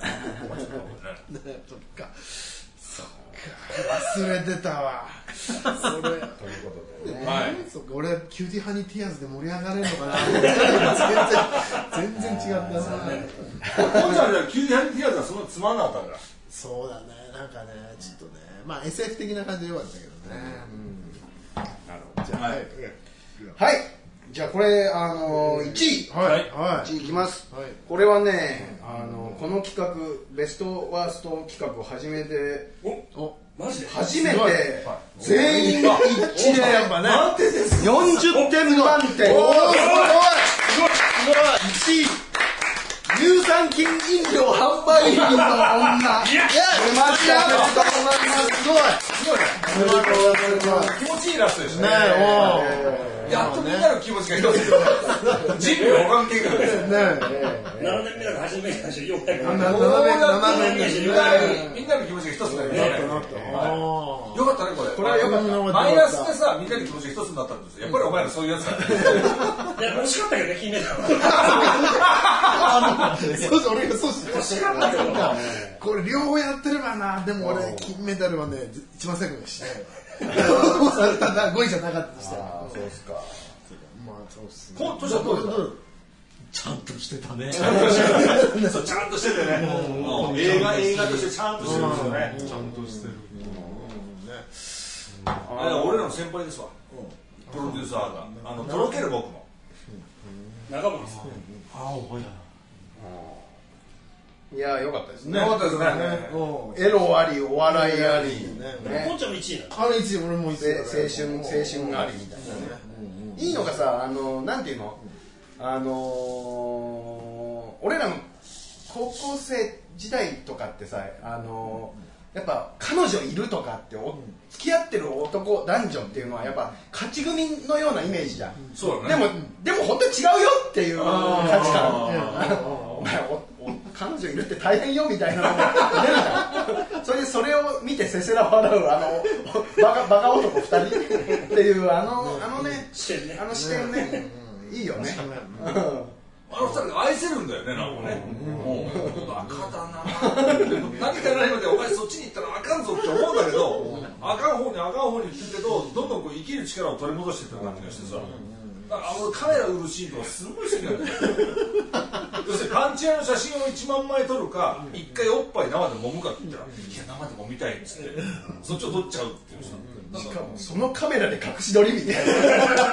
そっか。そっか。忘れてたわ。それ。ということでね。はい。そっか。俺キューティーハニーティアーズで盛り上がれるのかな。全然全然違ったな。 本ちゃんじゃキューティーハニーティアーズはそんなつまんなかったから。 そうだね。なんかねちょっとね、まあ エスエフ 的な感じでよかったけどね。 なるほど。じゃあはい。はい。じゃあこれあのいちいはいいちいいきます。これはねあのこの企画ベストワースト企画を初めておマジで初めて全員一致でやっぱねよんじゅってん満点。おおすごいすごいいちい乳酸菌飲料販売員の女。いや出ました。すごいすごい気持ちいいラストですね。やっとみんなの気持ちが一つ人類保管計画ですね。 ななねんめだから初めてだしようやくななねんめみんなの気持ちが一つになる。よかったねこれ。 これはよかった。 マイナスでさみんなの気持ちが一つになったんですよ。やっぱりお前らそういうやつだ。 いや欲しかったけどね金メダル。 そうそう俺がそうし欲しかったけど。 これ両方やってればな。でも俺金メダルはね一番最後にしないわ。ごいじゃなかったとしたら。 そうですか。 まあそうっすね。 コントじゃどうですか。 ちゃんとしてたね。 ちゃんとしててそうちゃんとしててね。映画映画としてちゃんとしてるんですよね。 ちゃんとしてる。 俺らの先輩ですわ。プロデューサーがあのとろける僕も。 中森さん。 ああ覚えた。 いや良かったですね。 良かったですね。 エロありお笑いあり。 ポンちゃんもいちいなの。 あのいちい俺もいちい。 青春青春ありみたいなね。いいのがさあのなんていうのあの俺らの高校生時代とかってさあのやっぱ彼女いるとかって付き合ってる男男女っていうのはやっぱ勝ち組のようなイメージじゃん。 そうだね。 でもでも本当に違うよっていう価値観。お前お彼女いるって大変よみたいなのが出るじゃん。それでそれを見てせせら笑うあのバカバカ男ふたりっていうあのあのねあの視点ねいいよね。 あの二人が愛せるんだよねなんかね。バカだな。何か何までお前そっちに行ったらあかんぞって思うんだけど、あかん方にあかん方に行ってるけどどんどんこう生きる力を取り戻していってる感じがしてさ。あのカメラ売るシーンとかすごい好きなんだよ。要するにパンチ屋の写真をいちまんまい撮るか一回おっぱい生で揉むかって言ったらいや生で揉みたいっつってそっちを撮っちゃうっていうさ。 しかもそのカメラで隠し撮りみたいな。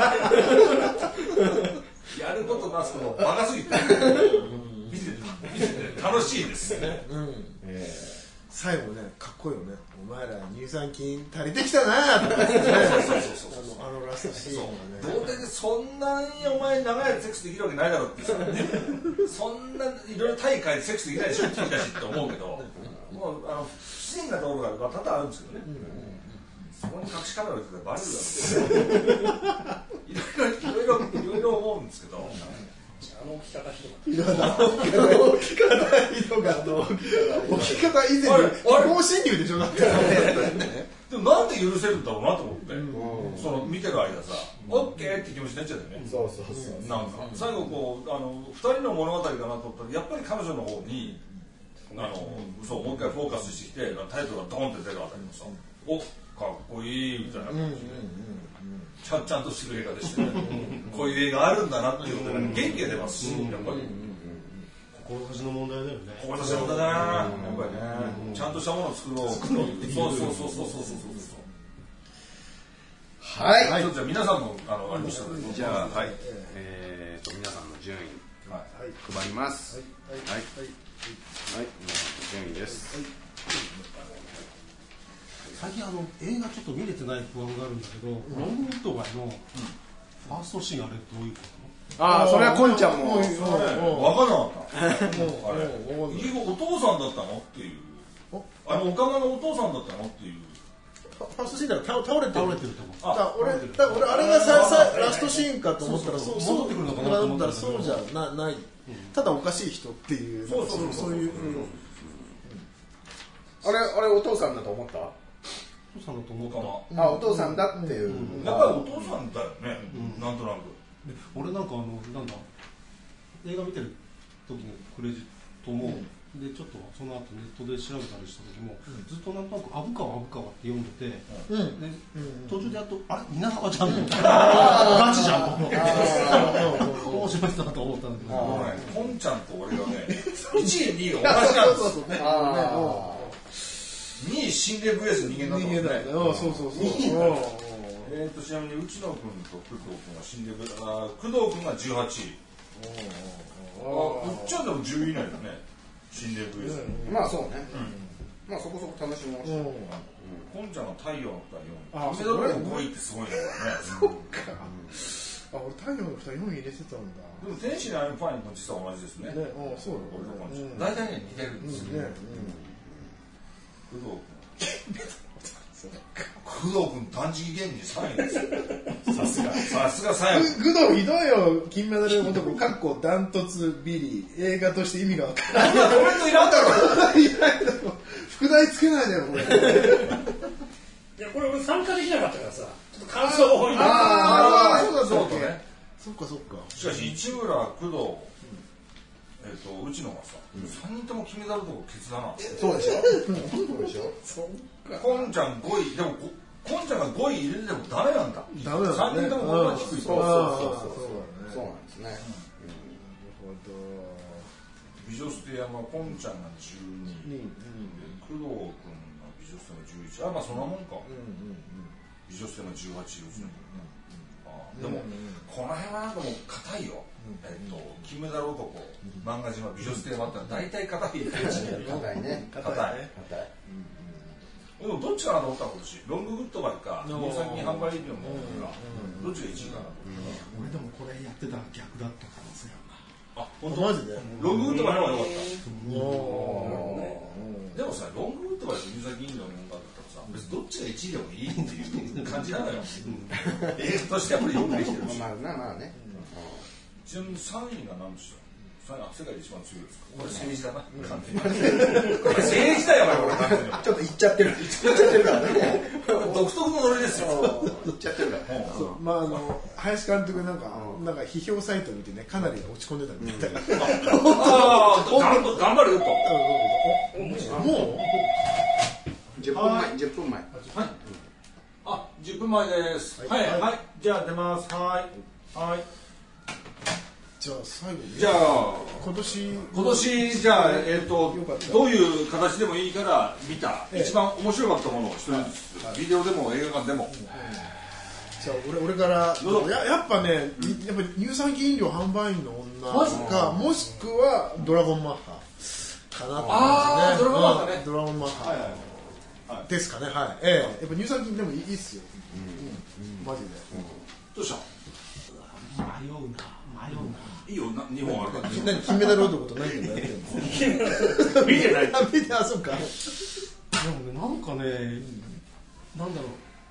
やることなすともバカすぎて見てて見てて楽しいですね。 最後ねかっこいいよね。お前ら乳酸菌足りてきたなーとかね。あのラストシーンがね。 どうでそんなにお前長い間セックスできるわけないだろうってさ。そんないろいろ大会でセックスできないでしょ君たちって思うけど、もうあの不自然なところが多々あるんですけどね。 そこに隠しカメラを置いてたらバレるだろういろいろいろいろいろ思うんですけど、 あの置き方ひどかった。置き方ひどかった。置き方以前に不法侵入でしょだって。 でもなんで許せるんだろうなと思って、うん、その見てる間さ、うん、オッケーって気持ちになっちゃうよね。 そうそうそう。 なんか最後こうあのふたりの物語かなと思ったらやっぱり彼女の方に、うん、あのそうもう一回フォーカスしてきてタイトルがドンって出るあたりもさ、うん、おかっこいいみたいな感じで、ちゃんちゃんとしてる映画でしてねこういう映画あるんだなっていうので、ね、元気が出ますし、やっぱり。 志の問題だよね。 志の問題だな、やっぱりね、ちゃんとしたものを作ろう。そうそうそうそうそうそうそうそう。はい。ちょっとじゃあ皆さんもあのありましたので、 じゃあはいえっと皆さんの順位配ります。はいはいはい皆さんの順位です。 最近あの映画ちょっと見れてない不安があるんだけど、ロングウッドバイのファーストシーンあれどういうこと？ ああ、それはこんちゃんも分かんなかった。あれ、お父さんだったのっていう。あのおかまのお父さんだったのっていう。 ファーストシーンだから倒れて倒れてると思う。 だ俺だ俺あれがささラストシーンかと思ったらそう戻ってくるのかなと思ったらそうじゃなない。ただおかしい人っていうそうそうそういう。 あれあれお父さんだと思った？ お父さんだと思った。 あお父さんだっていう。 やっぱりお父さんだよね。なんとなく。 俺なんかあのなんだ映画見てる時のクレジットも、うん、でちょっとその後ネットで調べたりした時も、うん、ずっとなんとなく虻川虻川って読んでて、うん、で途中でやっとあれ稲川ちゃんみたいなガチじゃんと思って面白いなと思ったんだけど、 ポンちゃんと俺がねいちいにいが同じなんですよ。にい心霊ブレス人間だと思ってね。 そうそうそうえーとちなみに内野君と工藤君は死んでるあ工藤君がじゅうはちいあうっちゃんでもじゅうい以内だね心霊 ブイエスまあそうね、うん、まあそこそこ楽しみました、うん、 ポンちゃんが太陽のふたりよんいメダルのごいってすごいねそっか、うん、あ俺太陽のふたりよんい入れてたんだ。 でも天使のアイムファインも実は同じですね。 ねあそうだね大体ね似てるんですよね工藤君工藤君断食芸人さんいですよ。さすがさすがさんい。 工藤ひどいよ金メダル男かっこダントツビリー映画として意味が分からない。いやコメントいらんだろ。 いらんだろ。副題つけないだよこれ。いやこれ俺参加できなかったからさ。ちょっと感想を本に。 ああそうだそうだね。 そっかそっか。 しかし市村工藤えっと内野がささんにんとも金メダル男ケツだな。 そうでしょ。そうでしょ。 そっか。 コンちゃんごいでもコンちゃんがごい入れてもダメなんだ。 ダメなんだ、ね。 さんにんともこんな低い。 そうそうそうそう。そうなんですね。なるほど。 美女捨て山コンちゃんがじゅうにい、うん、工藤君が美女捨て山じゅういち。あまあそんなもんか。うんうんうん、美女捨て山じゅうはちいですね。でも、うんうん、この辺はなんかもう硬いよ、うんえっと、金メダル男、うん、漫画島美女捨て山ってのは大体硬い硬いね硬い硬い、うん、でもどっちかなと思ったら今年ロンググッドバイか乳酸菌販売医療のか、うん、どっちがいちいかなと思ったら、 うん、俺でもこれやってたら逆だった可能性あるな。 あ、本当マジでロンググッドバイの方が良かった。でもさロンググッドバイと乳酸菌医療の問題だったらさ別にどっちがいちいでもいいっていう感じなのよ。映画としてやっぱりよくできてるし。 まあまあね。 ちなみにさんいが何でした？世界で一番強いですか？これ政治だな。完全に。これ政治だよこれ完全に。 ちょっと言っちゃってる。言っちゃってるからね。 独特のノリですよ。 言っちゃってるから。 そうまああの林監督なんかなんか批評サイト見てねかなり落ち込んでたみたいだから。 ああ頑張るよと。 もうじゅっぷんまえじゅっぷんまえ。 はい。あじゅっぷんまえです。はいはいじゃあ出ます。はいはい。 じゃあ最後にじゃあ今年今年じゃあえっとどういう形でもいいから見た一番面白かったものを一人ずつビデオでも映画館でも。 じゃあ俺俺からややっぱねやっぱ乳酸菌飲料販売員の女かもしくはドラゴンマッハかなと思いますね。 ドラゴンマッハね。 ドラゴンマッハですかねはい。ええやっぱ乳酸菌でもいいっすよ。マジで。 どうした？ 迷うな迷うな。 いいよな日本あるから。 何金メダル男と何でやってるの？ 見てない。 見てあそうか。 でもねなんかねなんだろう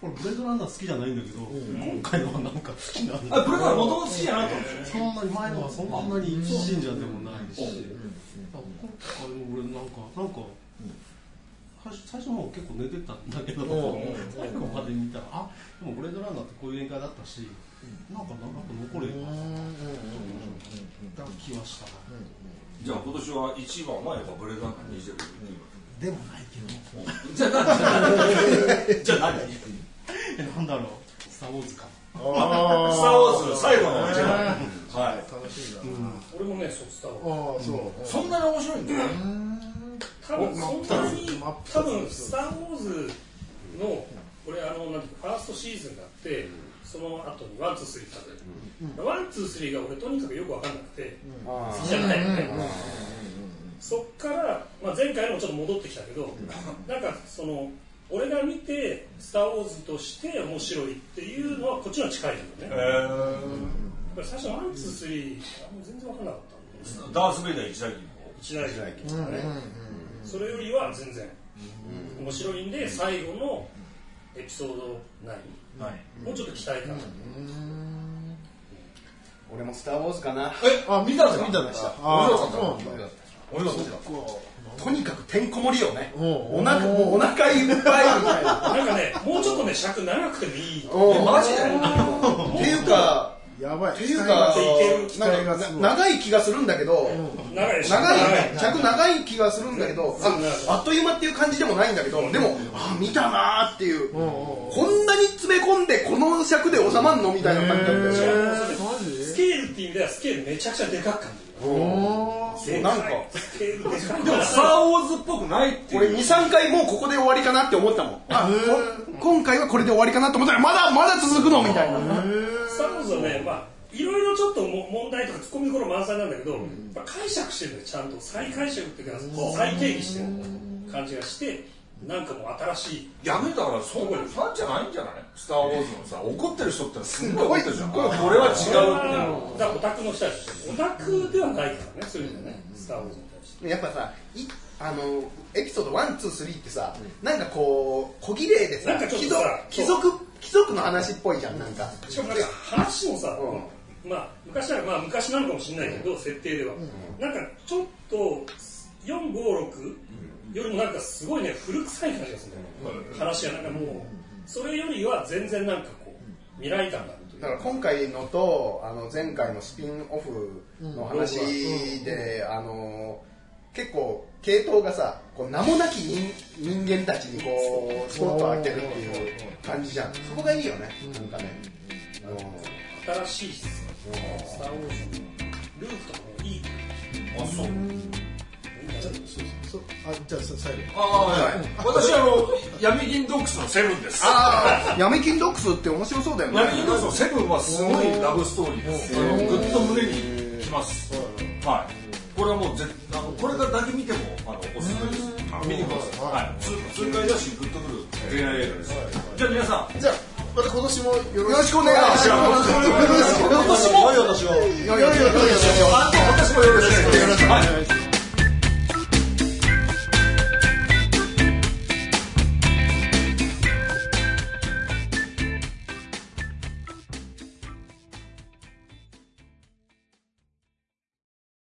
これブレードランナー好きじゃないんだけど、今回のはなんか好きなんだ。 あ、ブレードランナーもともと好きじゃなかったんですよ。そんなに前のはそんなに信者でもないし、今回の俺なんかなんか最初の方結構寝てたんだけど、最後まで見たら、あ、でもブレードランナーってこういう宴会だったし、なんかなんか残れるなと気はした。 じゃあ今年はいちばんはやっぱブレードランナーにじゅうでもないけど。 じゃあ何？じゃあ何？ え、なんだろう。スターウォーズか。 スターウォーズ最後の一番。 はい。楽しいな。 俺もね、そうスターウォーズ。 ああ、そう。 そんなに面白いんだよ。 多分そんなに多分スターウォーズの俺あのなんていうかファーストシーズンがあって。その後にワンツースリー食べるワンツースリーが俺とにかくよく分かんなくて好きじゃないのねそっから、まあ、前回のもちょっと戻ってきたけどなんかその俺が見てスター・ウォーズとして面白いっていうのはこっちの近いんだよね、えー、最初ワンツースリー全然分かんなかったんダース・ベイダー一代記一代記とかねそれよりは全然面白いんで最後のエピソードナインはい、もうちょっと期待感、うん、 俺もスター・ウォーズかな。 え、あ、見たんですか？ 見たんでした。 面白かった。面白かった。とにかくてんこ盛りよね。お腹もうお腹いっぱいみたいな。 なんかね、もうちょっとね尺長くてもいい。 マジで。っていうか。 やばい。 っていうか、長い気がするんだけど、長い、尺長い気がするんだけど、あっという間っていう感じでもないんだけど、でも、あ、見たなーっていう、こんなに詰め込んで、この尺で収まんのみたいな感じだったし、 スケールっていう意味では、スケールめちゃくちゃでかく感じる。 なんか、 スケールでかい。 でも、スター・ウォーズっぽくないっていう。 俺、に、さんかいもうここで終わりかなって思ったもん。あ、今回はこれで終わりかなと思ったら、まだまだ続くのみたいな。 スター・ウォーズはね、まあ、いろいろちょっとも問題とかツッコミどころ満載なんだけど、まあ、解釈してるんだよちゃんと再解釈っていうか再定義してる感じがしてなんかもう新しい逆にだからそんなにファンじゃないんじゃないスター・ウォーズのさ怒ってる人ってすごい怒ってるじゃんこれは違うっていうだからオタクの人たちオタクではないからねそういう意味でねスター・ウォーズに対してやっぱさいあのエピソードワン、ツー、スリーってさ、なんかこう小綺麗でさなんかちょっとさ貴族貴族の話っぽいじゃんなんかしかもなんか話もさ、うん、まあ昔はまあ昔なのかもしれないけど設定では、うん、なんかちょっとよん、ご、ろくよりもなんかすごいね古臭い感じがするんだよね、うん、話がなんかもうそれよりは全然なんかこう未来感があるというだから今回のとあの前回のスピンオフの話で、うん、あの結構系統がさこう名もなき 人, 人間たちにこうスポットを当てるっていう感じじゃんそこがいいよね、うん、なんかね、 うん、新しいっすスター・ウォーズのループとかもいいあそうじゃあ、そうあじゃあ最後あ、はい、私あの闇金ドックスのセブンですあ闇金ドックスって面白そうだよね闇金ドックスのセブンはすごいラブストーリーですあのグッと胸にきますはいこれはもうぜあのこれだけ見てもあのおすすめです見てくださいはい痛快だしグッとくる恋愛映画ですじゃあ皆さんじゃあまた今年もよろしくお願いします今年も良いお年を良いお年を良いお年を私もよろしくお願いします